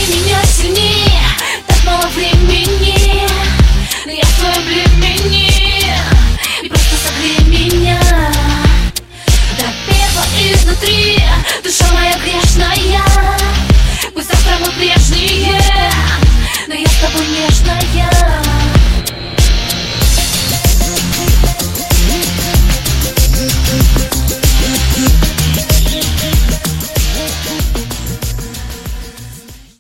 меня сильнее, так мало времени, но я в твоем плену.